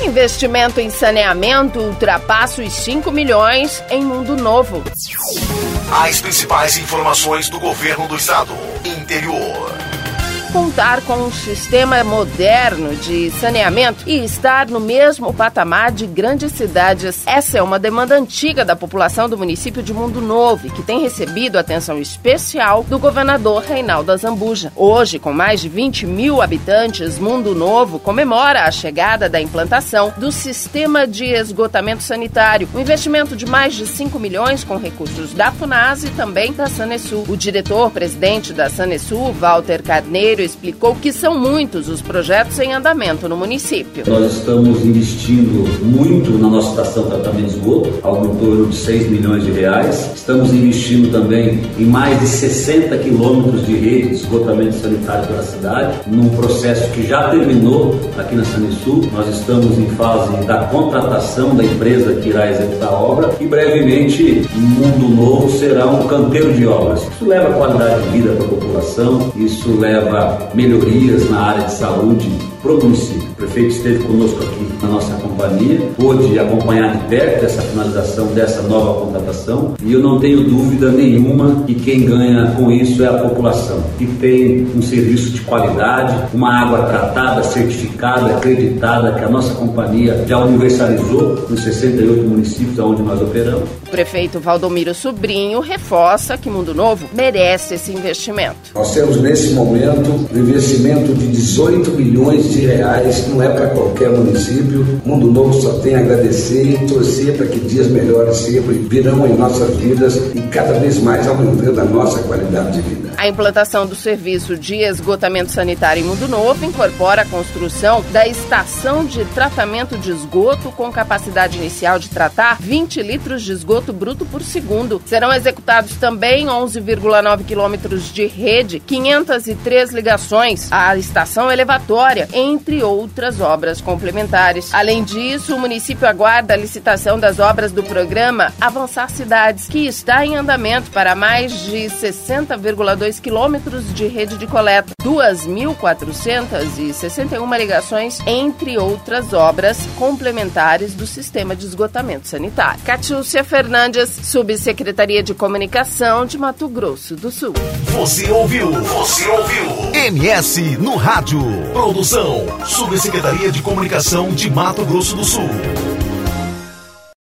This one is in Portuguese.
Investimento em saneamento ultrapassa os 5 milhões em Mundo Novo. As principais informações do governo do estado. Interior. Contar com um sistema moderno de saneamento e estar no mesmo patamar de grandes cidades. Essa é uma demanda antiga da população do município de Mundo Novo, que tem recebido atenção especial do governador Reinaldo Azambuja. Hoje, com mais de 20 mil habitantes, Mundo Novo comemora a chegada da implantação do sistema de esgotamento sanitário, um investimento de mais de 5 milhões com recursos da FUNASA e também da Sanesul. O diretor-presidente da Sanesul, Walter Carneiro, explicou que são muitos os projetos em andamento no município. Nós estamos investindo muito na nossa estação de tratamento de esgoto, algo em torno de 6 milhões de reais. Estamos investindo também em mais de 60 quilômetros de rede de esgotamento sanitário pela cidade, num processo que já terminou aqui na Sanesul. Nós estamos em fase da contratação da empresa que irá executar a obra e brevemente Mundo Novo será um canteiro de obras. Isso leva qualidade de vida para a população, isso leva melhorias na área de saúde para o município. O prefeito esteve conosco aqui na nossa companhia, pôde acompanhar de perto essa finalização dessa nova contratação e eu não tenho dúvida nenhuma que quem ganha com isso é a população, que tem um serviço de qualidade, uma água tratada, certificada, acreditada, que a nossa companhia já universalizou nos 68 municípios onde nós operamos. O prefeito Valdomiro Sobrinho reforça que Mundo Novo merece esse investimento. Nós temos nesse momento um investimento de 18 milhões de reais, não é para qualquer município. Mundo Novo só tem a agradecer e torcer para que dias melhores sempre virão em nossas vidas e cada vez mais aumentando a nossa qualidade de vida. A implantação do serviço de esgotamento sanitário em Mundo Novo incorpora a construção da estação de tratamento de esgoto com capacidade inicial de tratar 20 litros de esgoto bruto por segundo. Serão executados também 11,9 quilômetros de rede, 503 ligações à estação elevatória, entre outras obras complementares. Além disso, o município aguarda a licitação das obras do programa Avançar Cidades, que está em andamento para mais de 60,2 quilômetros de rede de coleta, 2.461 ligações, entre outras obras complementares do sistema de esgotamento sanitário. Catiúcia Fernandes, Subsecretaria de Comunicação de Mato Grosso do Sul. Você ouviu? MS no Rádio. Produção, Subsecretaria de Comunicação de Mato Grosso do Sul.